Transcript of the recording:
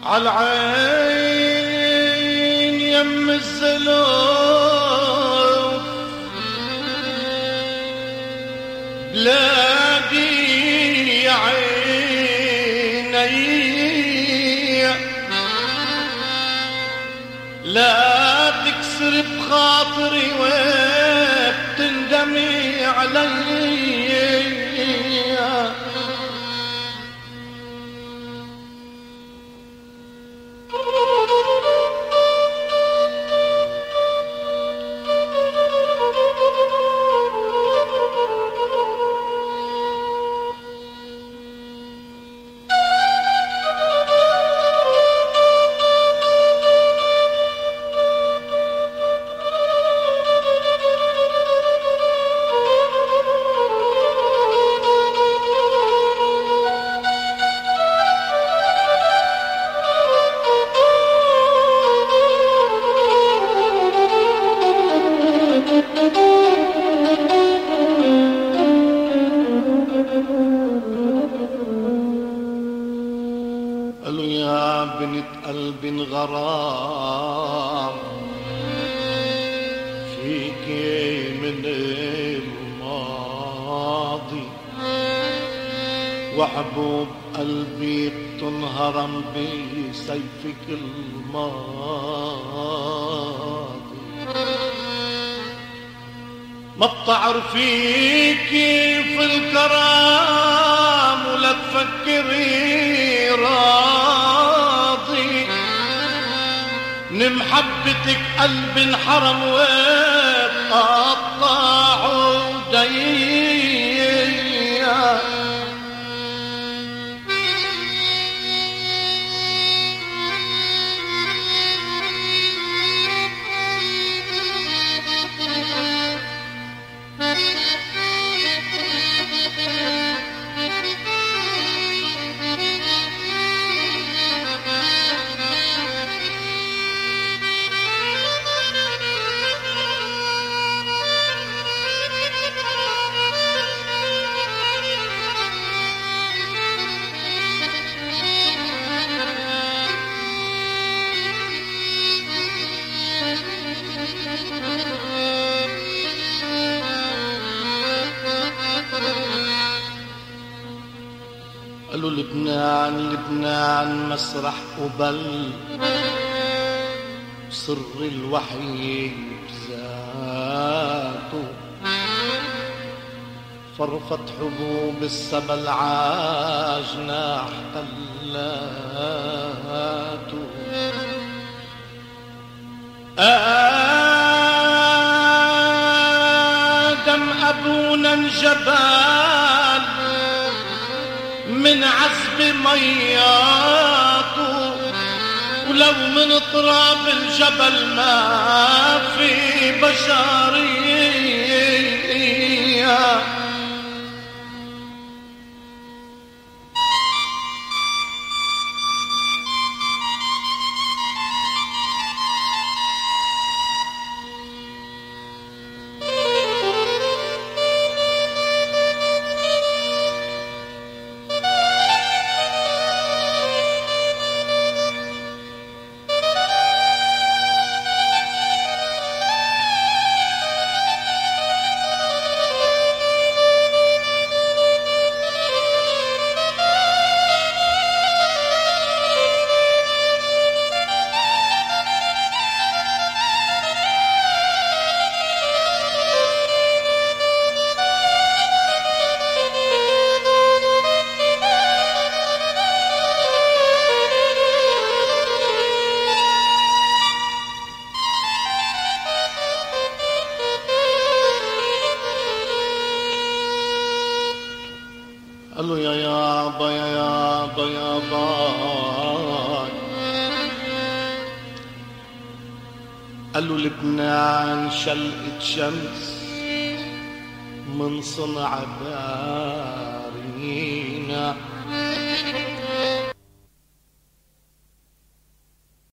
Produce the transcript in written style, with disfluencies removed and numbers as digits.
عالعين يم الزلوف بلادي يا عيني لا تكسر بخاطري وبتندمي علي. قالوا يا بنت قلب غرام فيك من الماضي وحبوب قلبي بتنهرم بسيفك الماضي. ما بتعرفي كيف الكرام ولا تفكري راضي من محبتك قلب انحرم وقطع وديا. قالوا لبنان لبنان مسرح قبل سر الوحي بذاته فرفت حبوب السبل عاجناح تلاته. آدم أبونا انجبال من عذب مياته ولو من تراب الجبل ما في بشرية. قالوا يا يابا يا يابا يا باي قالوا لبنان شلقة شمس من صنع باري